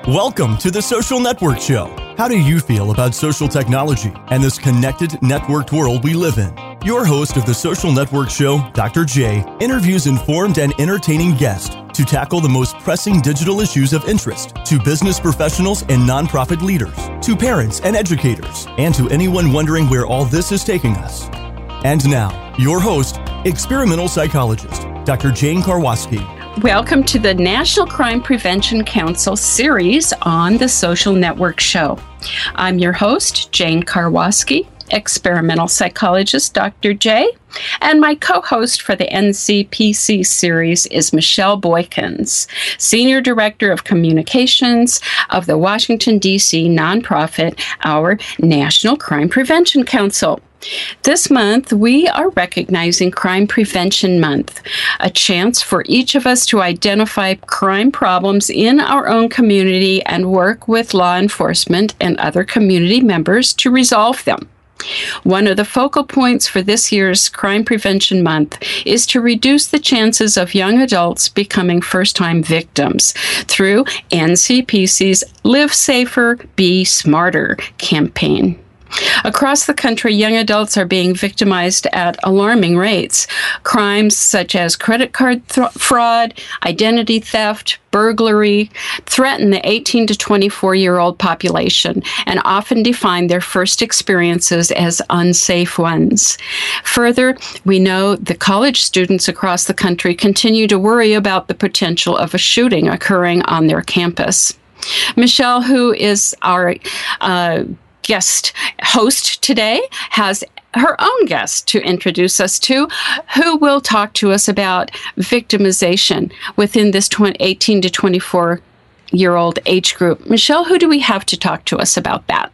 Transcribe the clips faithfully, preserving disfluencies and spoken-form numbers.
Welcome to the Social Network Show. How do you feel about social technology and this connected, networked world we live in? Your host of the Social Network Show, Doctor J, interviews informed and entertaining guests to tackle the most pressing digital issues of interest to business professionals and nonprofit leaders, to parents and educators, and to anyone wondering where all this is taking us. And now, your host, experimental psychologist, Doctor Jane Karwoski. Welcome to the National Crime Prevention Council series on the Social Network Show. I'm your host, Jane Karwoski, experimental psychologist, Doctor J, and my co-host for the N C P C series is Michelle Boykins, Senior Director of Communications of the Washington, D C nonprofit, our National Crime Prevention Council. This month, we are recognizing Crime Prevention Month, a chance for each of us to identify crime problems in our own community and work with law enforcement and other community members to resolve them. One of the focal points for this year's Crime Prevention Month is to reduce the chances of young adults becoming first-time victims through N C P C's Live Safer, Be Smarter campaign. Across the country, young adults are being victimized at alarming rates. Crimes such as credit card th- fraud, identity theft, burglary threaten the eighteen to twenty-four-year-old population and often define their first experiences as unsafe ones. Further, we know that college students across the country continue to worry about the potential of a shooting occurring on their campus. Michelle, who is our uh, guest host today, has her own guest to introduce us to, who will talk to us about victimization within this eighteen to twenty-four-year-old age group. Michelle, who do we have to talk to us about that?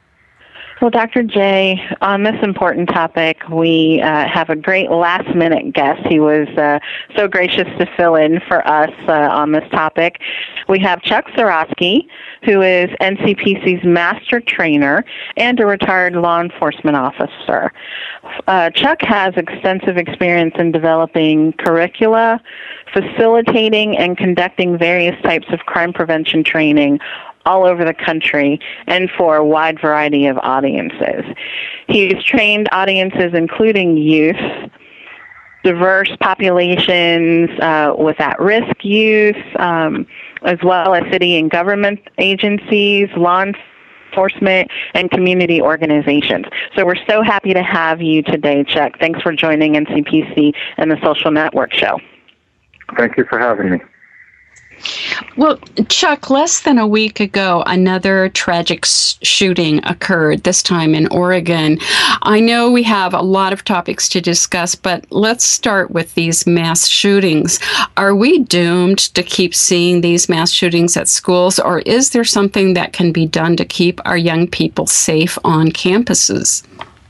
Well, Doctor J, on this important topic, we uh, have a great last-minute guest. He was uh, so gracious to fill in for us uh, on this topic. We have Chuck Sorosky, who is N C P C's master trainer and a retired law enforcement officer. Uh, Chuck has extensive experience in developing curricula, facilitating, and conducting various types of crime prevention training all over the country and for a wide variety of audiences. He's trained audiences including youth, diverse populations uh, with at-risk youth, um, as well as city and government agencies, law enforcement, and community organizations. So we're so happy to have you today, Chuck. Thanks for joining N C P C and the Social Network Show. Thank you for having me. Well, Chuck, less than a week ago, another tragic s- shooting occurred, this time in Oregon. I know we have a lot of topics to discuss, but let's start with these mass shootings. Are we doomed to keep seeing these mass shootings at schools, or is there something that can be done to keep our young people safe on campuses?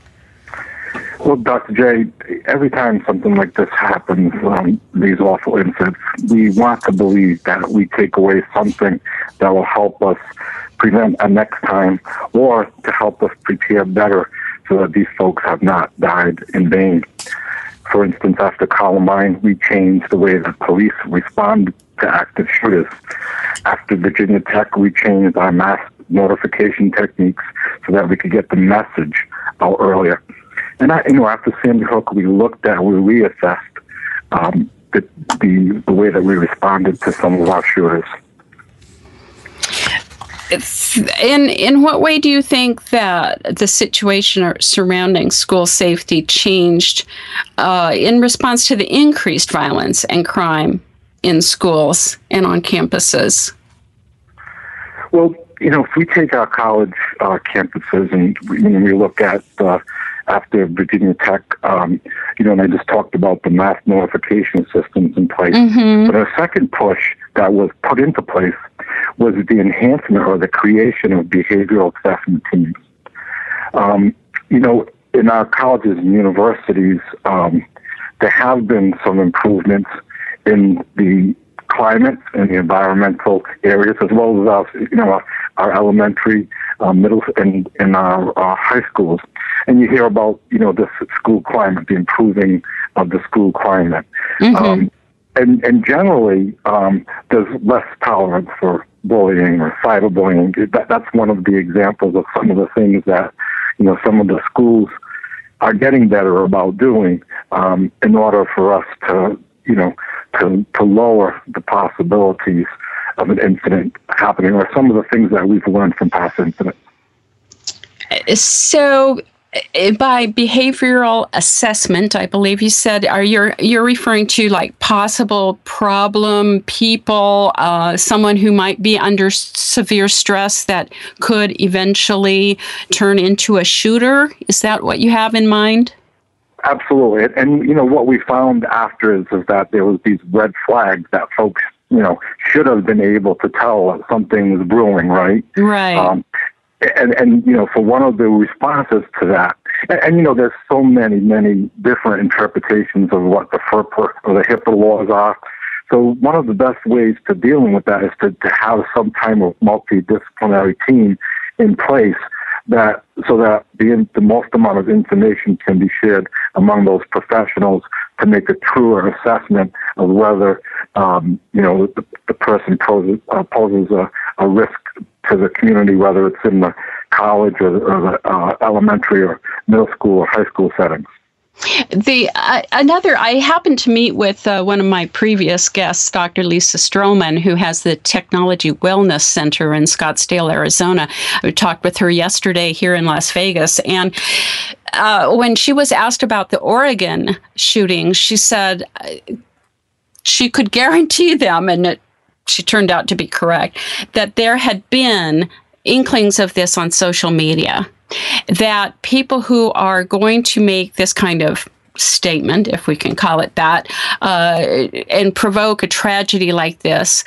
Well, Doctor J, every time something like this happens, um, these awful incidents, we want to believe that we take away something that will help us prevent a next time or to help us prepare better so that these folks have not died in vain. For instance, after Columbine, we changed the way that police respond to active shooters. After Virginia Tech, we changed our mass notification techniques so that we could get the message out earlier. And I, you know, after Sandy Hook, we looked at, we reassessed um, the, the the way that we responded to some of our shooters. In in what way do you think that the situation surrounding school safety changed uh, in response to the increased violence and crime in schools and on campuses? Well, you know, if we take our college uh, campuses and we, when we look at uh, after Virginia Tech, um, you know, and I just talked about the mass notification systems in place. Mm-hmm. But a second push that was put into place was the enhancement or the creation of behavioral assessment teams. Um, you know, in our colleges and universities, um, there have been some improvements in the climate and the environmental areas, as well as our, you know, our, our elementary, uh, middle, and, and our, our high schools. And you hear about, you know, the school climate, the improving of the school climate. Mm-hmm. Um, and, and generally, um, there's less tolerance for bullying or cyberbullying. That, that's one of the examples of some of the things that, you know, some of the schools are getting better about doing um, in order for us to, you know, to, to lower the possibilities of an incident happening, or some of the things that we've learned from past incidents. So, by behavioral assessment, I believe you said, are you you're referring to like possible problem people, uh, someone who might be under severe stress that could eventually turn into a shooter? Is that what you have in mind? Absolutely. And, you know, what we found after is, is that there was these red flags that folks, you know, should have been able to tell that something was brewing, right? Right. Um, And, and, you know, for one of the responses to that, and, and, you know, there's so many, many different interpretations of what the FERPA or the HIPAA laws are. So one of the best ways to dealing with that is to, to have some type of multidisciplinary team in place that so that the, the most amount of information can be shared among those professionals to make a truer assessment of whether, um, you know, the, the person poses, uh, poses a, a risk to the community, whether it's in the college or the, or the uh, elementary or middle school or high school settings. The uh, another, I happened to meet with uh, one of my previous guests, Doctor Lisa Stroman, who has the Technology Wellness Center in Scottsdale, Arizona. I talked with her yesterday here in Las Vegas, and uh, when she was asked about the Oregon shooting, she said she could guarantee them, and it, she turned out to be correct, that there had been inklings of this on social media, that people who are going to make this kind of statement, if we can call it that, uh, and provoke a tragedy like this,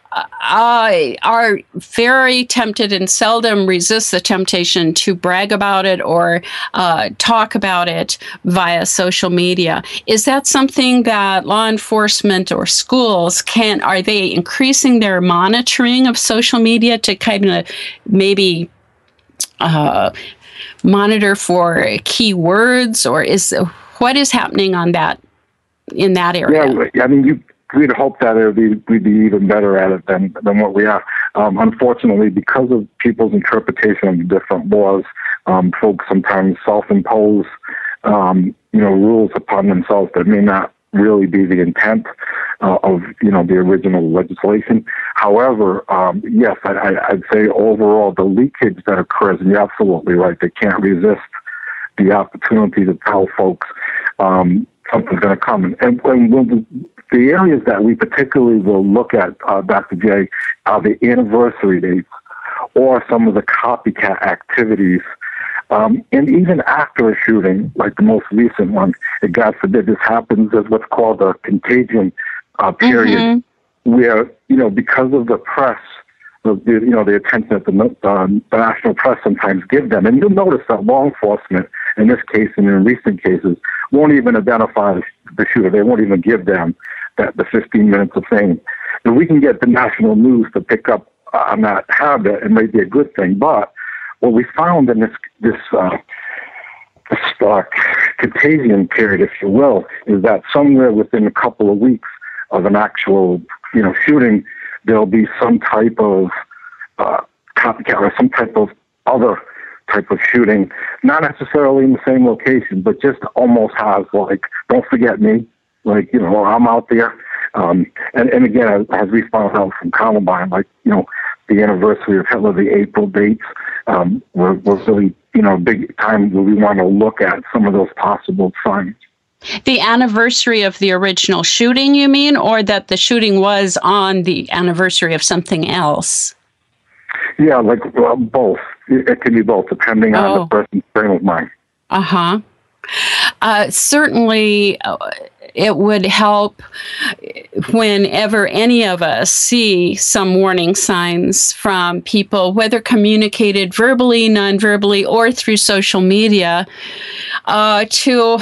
uh, are very tempted and seldom resist the temptation to brag about it or uh, talk about it via social media. Is that something that law enforcement or schools can, are they increasing their monitoring of social media to kind of maybe uh, monitor for keywords, or is what is happening on that, in that area? Yeah, I mean, you we'd hope that it would be, we'd be even better at it than, than what we are. Um, unfortunately, because of people's interpretation of the different laws, um, folks sometimes self-impose, um, you know, rules upon themselves that may not really be the intent uh, of, you know, the original legislation. However, um, yes, I, I, I'd say overall the leakage that occurs, and you're absolutely right, they can't resist the opportunity to tell folks um, something's going to come. And, and when the areas that we particularly will look at, uh, Doctor J, are the anniversary dates or some of the copycat activities. Um, and even after a shooting, like the most recent one, it, God forbid this happens, as what's called a contagion uh, period, mm-hmm. where, you know, because of the press, the, you know, the attention that the, uh, the national press sometimes give them. And you'll notice that law enforcement, in this case and in recent cases, won't even identify the shooter. They won't even give them that the fifteen minutes of fame. And we can get the national news to pick up on that habit, and may be a good thing. But what we found in this this uh, this uh, contagion period, if you will, is that somewhere within a couple of weeks of an actual, you know, shooting, there'll be some type of uh, copycat or some type of other type of shooting, not necessarily in the same location, but just almost has like, don't forget me, like, you know, I'm out there. Um, and, and again, as, as we found out from Columbine, like, you know, the anniversary of Hitler, the April dates, um, were, were really, you know, big time where we want to look at some of those possible signs. The anniversary of the original shooting, you mean, or that the shooting was on the anniversary of something else? Yeah, like well, both. It, it can be both, depending oh. on the person's frame of mind. Uh-huh. Uh, certainly, uh, it would help whenever any of us see some warning signs from people, whether communicated verbally, non-verbally, or through social media, uh, to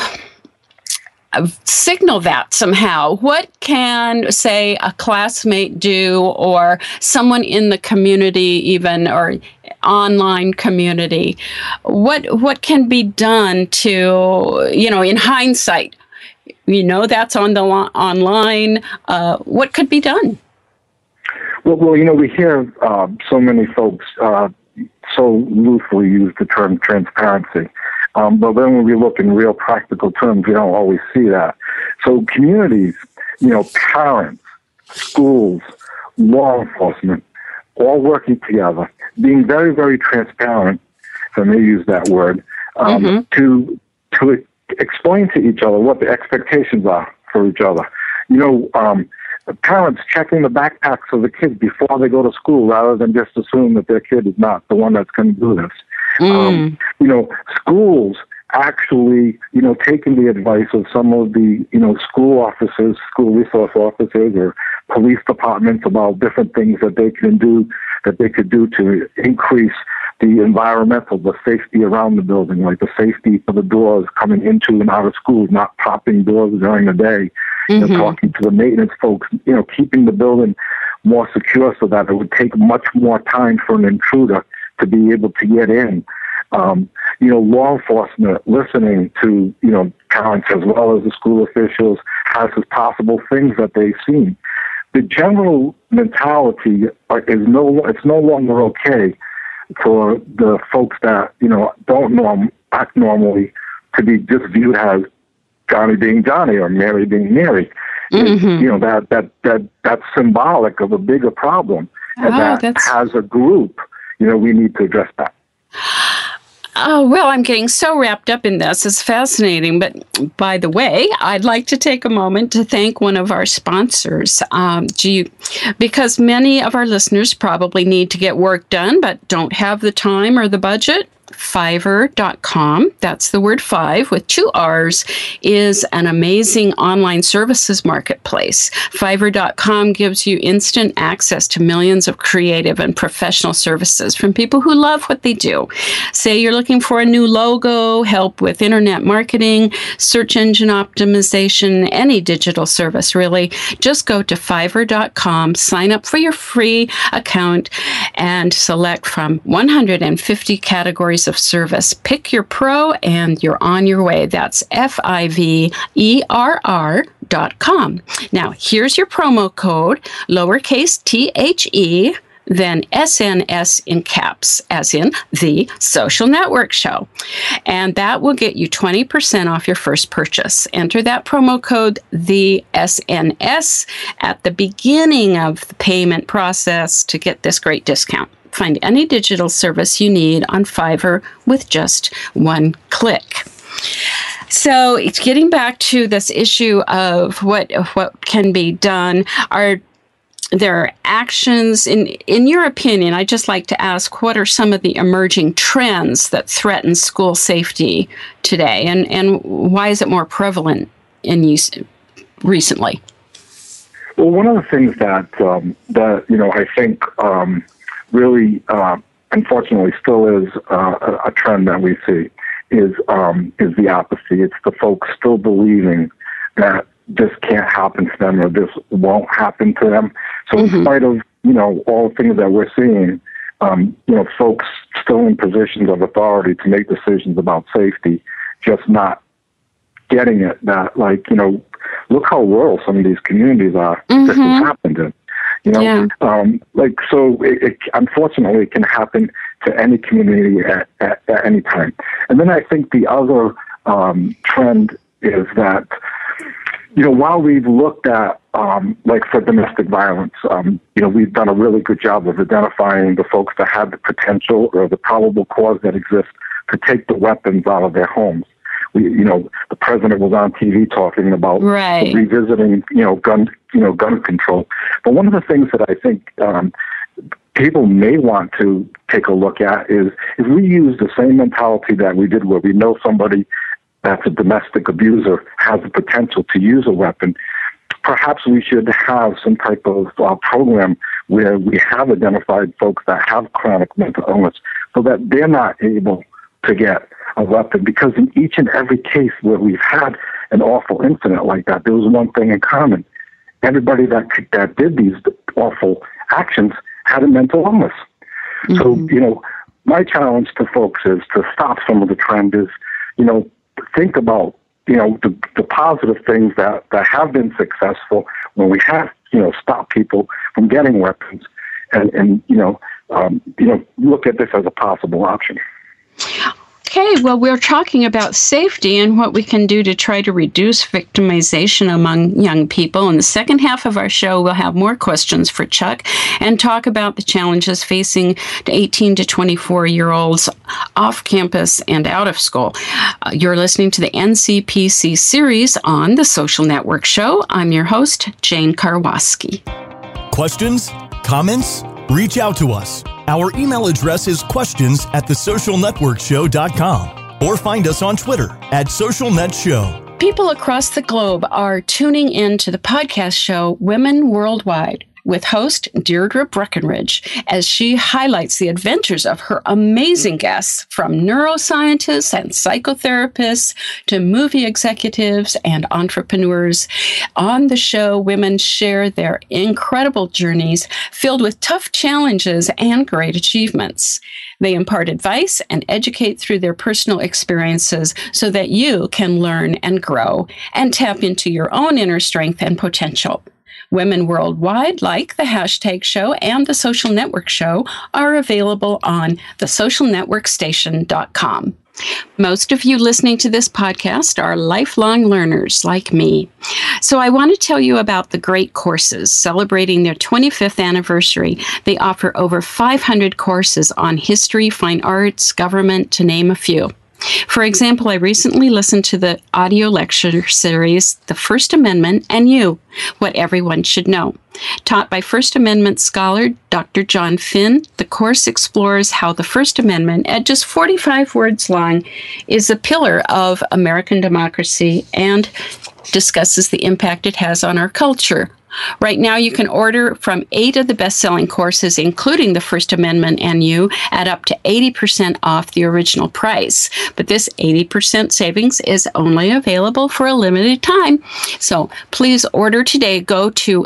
signal that somehow. What can, say, a classmate do, or someone in the community even, or online community? What what can be done to, you know, in hindsight, you know, that's on the lo- online, uh, what could be done? Well, well, you know, we hear uh, so many folks uh, so loosely use the term transparency. Um, but then when we look in real practical terms, we don't always see that. So communities, you know, parents, schools, law enforcement, all working together, being very, very transparent, if I may use that word, um, mm-hmm. to to explain to each other what the expectations are for each other. You know, um, parents checking the backpacks of the kids before they go to school rather than just assume that their kid is not the one that's going to do this. Mm. Um, you know, schools actually, you know, taking the advice of some of the, you know, school officers, school resource officers or police departments about different things that they can do, that they could do to increase the environmental, the safety around the building, like the safety for the doors coming into and out of schools, not popping doors during the day, mm-hmm. you know, talking to the maintenance folks, you know, keeping the building more secure so that it would take much more time for an intruder to be able to get in. Um, you know, law enforcement listening to, you know, parents as well as the school officials as possible things that they've seen. The general mentality is no, it's no longer okay for the folks that, you know, don't norm, act normally to be just viewed as Johnny being Johnny or Mary being Mary. Mm-hmm. You know, that, that, that, that's symbolic of a bigger problem. And oh, that that's... as a group, you know, we need to address that. Oh, well, I'm getting so wrapped up in this. It's fascinating. But by the way, I'd like to take a moment to thank one of our sponsors. Um, do you, because many of our listeners probably need to get work done, but don't have the time or the budget. Fiverr dot com, that's the word five with two R's, is an amazing online services marketplace. Fiverr dot com gives you instant access to millions of creative and professional services from people who love what they do. Say you're looking for a new logo, help with internet marketing, search engine optimization, any digital service really. Just go to Fiverr dot com, sign up for your free account, and select from one hundred fifty categories of service. Pick your pro and you're on your way. That's F I V E R R dot com. Now, here's your promo code, lowercase T H E, then S N S in caps, as in The Social Network Show. And that will get you twenty percent off your first purchase. Enter that promo code, the S N S, at the beginning of the payment process to get this great discount. Find any digital service you need on Fiverr with just one click. So it's getting back to this issue of what what can be done. Are there actions, in in your opinion, I'd just like to ask, what are some of the emerging trends that threaten school safety today? And, and why is it more prevalent in use recently? Well, one of the things that, um, that you know, I think... Um, really, uh, unfortunately, still is uh, a, a trend that we see is um, is the apathy. It's the folks still believing that this can't happen to them or this won't happen to them. So mm-hmm. in spite of, you know, all the things that we're seeing, um, you know, folks still in positions of authority to make decisions about safety, just not getting it that, like, you know, look how rural some of these communities are mm-hmm. this has happened in. You know, yeah. um, like, so it, it, unfortunately, it can happen to any community at, at, at any time. And then I think the other um, trend is that, you know, while we've looked at, um, like for domestic violence, um, you know, we've done a really good job of identifying the folks that have the potential or the probable cause that exists to take the weapons out of their homes. We, you know, the president was on T V talking about right. revisiting, you know, gun, you know, gun control. But one of the things that I think um, people may want to take a look at is if we use the same mentality that we did where we know somebody that's a domestic abuser has the potential to use a weapon, perhaps we should have some type of uh, program where we have identified folks that have chronic mental illness so that they're not able to get a weapon, because in each and every case where we've had an awful incident like that, there was one thing in common. Everybody that that did these awful actions had a mental illness. Mm-hmm. So, you know, my challenge to folks is to stop some of the trend is, you know, think about, you know, the, the positive things that, that have been successful when we have, you know, stopped people from getting weapons. and, and you know, um, you know, look at this as a possible option. Okay, well, we're talking about safety and what we can do to try to reduce victimization among young people. In the second half of our show, we'll have more questions for Chuck and talk about the challenges facing eighteen to twenty-four-year-olds off campus and out of school. Uh, you're listening to the N C P C series on The Social Network Show. I'm your host, Jane Karwoski. Questions? Comments? Reach out to us. Our email address is questions at the social network show dot com or find us on Twitter at SocialNetShow. People across the globe are tuning in to the podcast show Women Worldwide with host Deirdre Breckenridge as she highlights the adventures of her amazing guests, from neuroscientists and psychotherapists to movie executives and entrepreneurs. On the show, women share their incredible journeys filled with tough challenges and great achievements. They impart advice and educate through their personal experiences so that you can learn and grow and tap into your own inner strength and potential. Women Worldwide, like the Hashtag Show and the Social Network Show, are available on the social network station dot com. Most of you listening to this podcast are lifelong learners like me. So I want to tell you about the Great Courses. Celebrating their twenty-fifth anniversary, they offer over five hundred courses on history, fine arts, government, to name a few. For example, I recently listened to the audio lecture series, The First Amendment and You, What Everyone Should Know. Taught by First Amendment scholar Doctor John Finn, the course explores how the First Amendment, at just forty-five words long, is a pillar of American democracy and discusses the impact it has on our culture. Right now, you can order from eight of the best-selling courses, including the First Amendment and You, at up to eighty percent off the original price. But this eighty percent savings is only available for a limited time. So please order today. Go to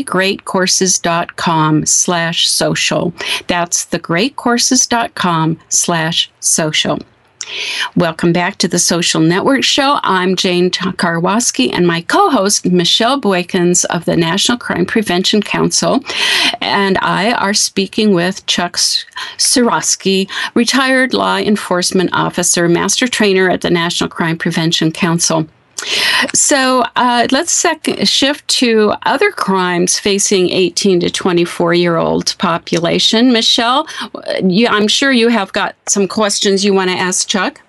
thegreatcourses.com slash social. That's thegreatcourses.com slash social. Welcome back to the Social Network Show. I'm Jane Karwoski, and my co-host, Michelle Boykins of the National Crime Prevention Council, and I are speaking with Chuck Suroski, retired law enforcement officer, master trainer at the National Crime Prevention Council. So uh, let's sec- shift to other crimes facing eighteen to twenty-four-year-old population. Michelle, you, I'm sure you have got some questions you want to ask Chuck.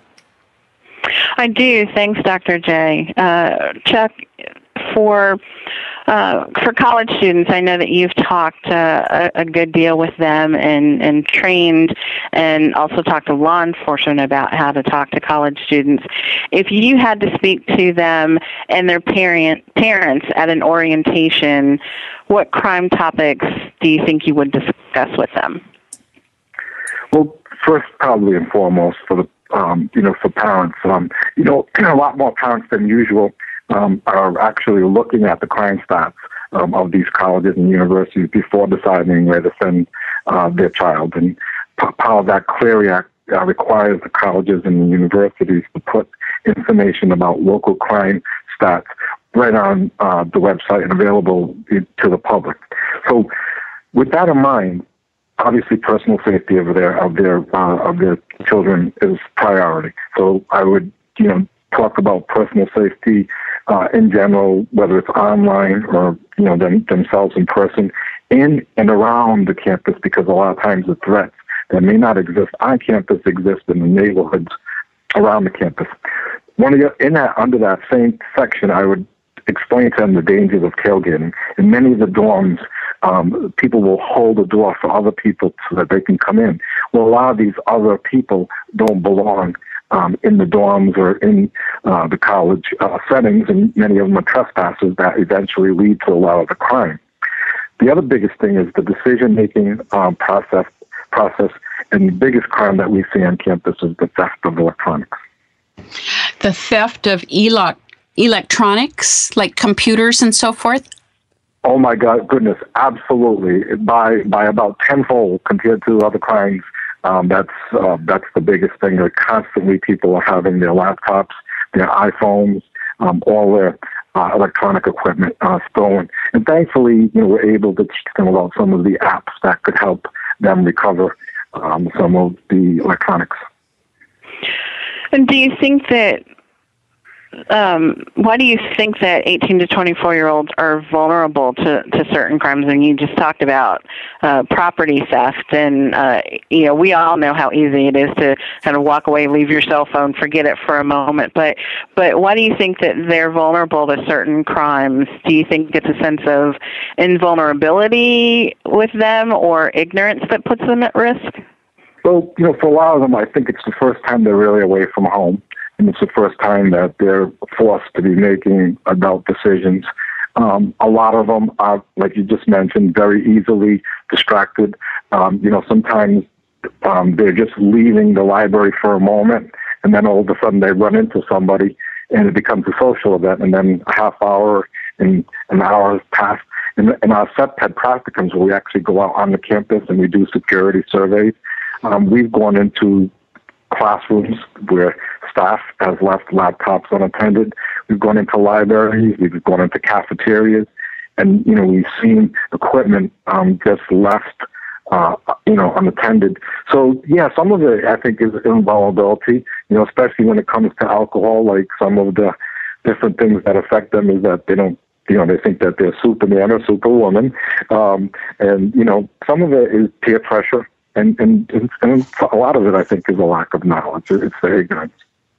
I do. Thanks, Doctor J. Uh, Chuck, for uh, for college students, I know that you've talked uh, a, a good deal with them and, and trained and also talked to law enforcement about how to talk to college students. If you had to speak to them and their parent parents at an orientation, what crime topics do you think you would discuss with them? Well, first, probably and foremost, for the um, you know, for parents, um, you know, a lot more parents than usual um, are actually looking at the crime stats um, of these colleges and universities before deciding where to send uh, their child. And part of that Clery Act uh, requires the colleges and the universities to put information about local crime stats right on uh, the website and available to the public. So, with that in mind, obviously, personal safety of their of their uh, of their children is priority. So I would, you know, talk about personal safety uh, in general, whether it's online or you know them, themselves in person, in and around the campus, because a lot of times the threats that may not exist on campus exist in the neighborhoods around the campus. One of the, in that under that same section, I would explain to them the dangers of tailgating. In many of the dorms, um, people will hold the door for other people so that they can come in. Well, a lot of these other people don't belong um, in the dorms or in uh, the college uh, settings, and many of them are trespassers that eventually lead to a lot of the crime. The other biggest thing is the decision-making um, process, process, and the biggest crime that we see on campus is the theft of electronics. The theft of eloc- electronics, like computers and so forth? Oh my God, goodness, absolutely. By by about tenfold compared to other crimes, um, that's uh, that's the biggest thing. That constantly people are having their laptops, their iPhones, um, all their uh, electronic equipment uh, stolen. And thankfully, you know, we're able to teach them about some of the apps that could help them recover um, some of the electronics. And do you think that, um, why do you think that eighteen to twenty-four-year-olds are vulnerable to, to certain crimes? And you just talked about uh, property theft, and, uh, you know, we all know how easy it is to kind of walk away, leave your cell phone, forget it for a moment. But, but why do you think that they're vulnerable to certain crimes? Do you think it's a sense of invulnerability with them or ignorance that puts them at risk? Well, you know, for a lot of them, I think it's the first time they're really away from home, and it's the first time that they're forced to be making adult decisions. Um, a lot of them are, like you just mentioned, very easily distracted. Um, you know, sometimes um, they're just leaving the library for a moment, and then all of a sudden they run into somebody, and it becomes a social event, and then a half hour and an hour has passed. And, and our S E P T practicums, where we actually go out on the campus and we do security surveys, Um, we've gone into classrooms where staff has left laptops unattended. We've gone into libraries. We've gone into cafeterias. And, you know, we've seen equipment um, just left, uh, you know, unattended. So, yeah, some of it, I think, is invulnerability, you know, especially when it comes to alcohol. Like some of the different things that affect them is that they don't, you know, they think that they're Superman or Superwoman. Um, and, you know, some of it is peer pressure. And, and and a lot of it, I think, is a lack of knowledge. It's the ignorance.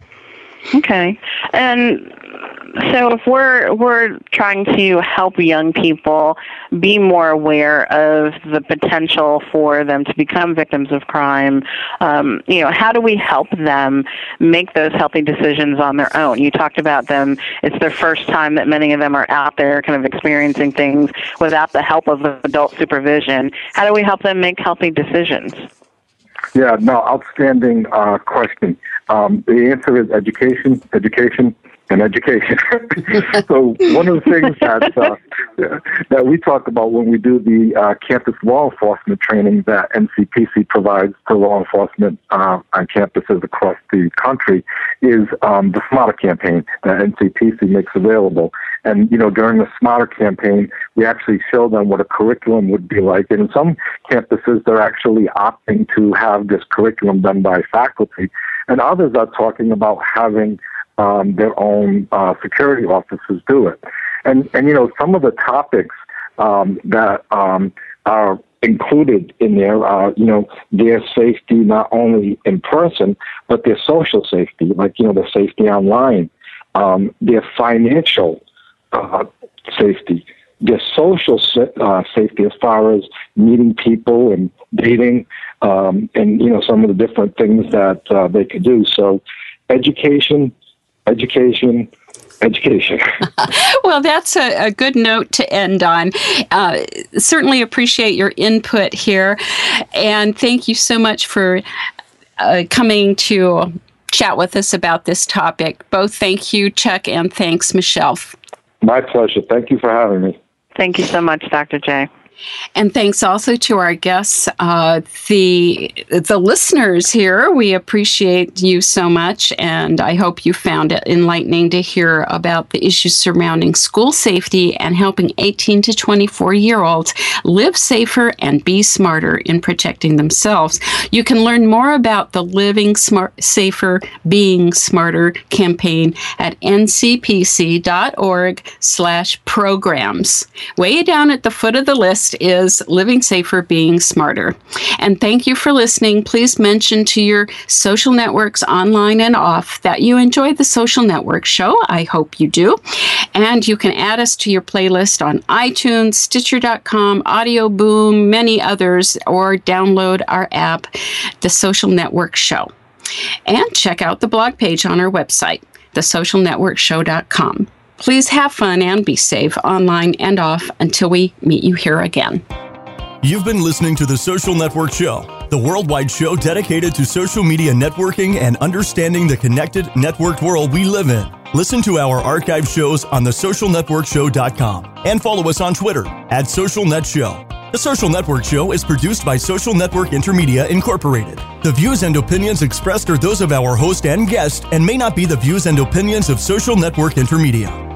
Okay. And so if we're we're trying to help young people be more aware of the potential for them to become victims of crime, um, you know, how do we help them make those healthy decisions on their own? You talked about them. It's their first time that many of them are out there kind of experiencing things without the help of adult supervision. How do we help them make healthy decisions? Yeah, no, outstanding uh, question. Um, the answer is education, education, and education. So one of the things that uh, that we talk about when we do the uh, campus law enforcement training that N C P C provides to law enforcement uh, on campuses across the country is um, the SMARTER campaign that N C P C makes available. And, you know, during the SMARTER campaign, we actually show them what a curriculum would be like. And in some campuses, they're actually opting to have this curriculum done by faculty. And others are talking about having um, their own uh, security officers do it. And, and, you know, some of the topics um, that um, are included in there, uh, you know, their safety not only in person, but their social safety, like, you know, their safety online, um, their financial uh, safety, their social uh, safety as far as meeting people and dating, um, and, you know, some of the different things that uh, they could do. So education, education, education. Well, that's a, a good note to end on. Uh, certainly appreciate your input here. And thank you so much for uh, coming to chat with us about this topic. Both thank you, Chuck, and thanks, Michelle. My pleasure. Thank you for having me. Thank you so much, Doctor J. And thanks also to our guests, uh, the the listeners here. We appreciate you so much, and I hope you found it enlightening to hear about the issues surrounding school safety and helping eighteen to twenty-four-year-olds live safer and be smarter in protecting themselves. You can learn more about the Living Smart, Safer, Being Smarter campaign at ncpc.org slash programs. Way down at the foot of the list is Living Safer, Being Smarter. And thank you for listening. Please mention to your social networks online and off that you enjoyed the Social Network Show. I hope you do. And you can add us to your playlist on iTunes, Stitcher dot com, Audio Boom, many others, or download our app, The Social Network Show. And check out the blog page on our website, the social network show dot com. Please have fun and be safe online and off until we meet you here again. You've been listening to The Social Network Show, the worldwide show dedicated to social media networking and understanding the connected, networked world we live in. Listen to our archive shows on the social network show dot com and follow us on Twitter at SocialNetShow. The Social Network Show is produced by Social Network Intermedia, Incorporated. The views and opinions expressed are those of our host and guest and may not be the views and opinions of Social Network Intermedia.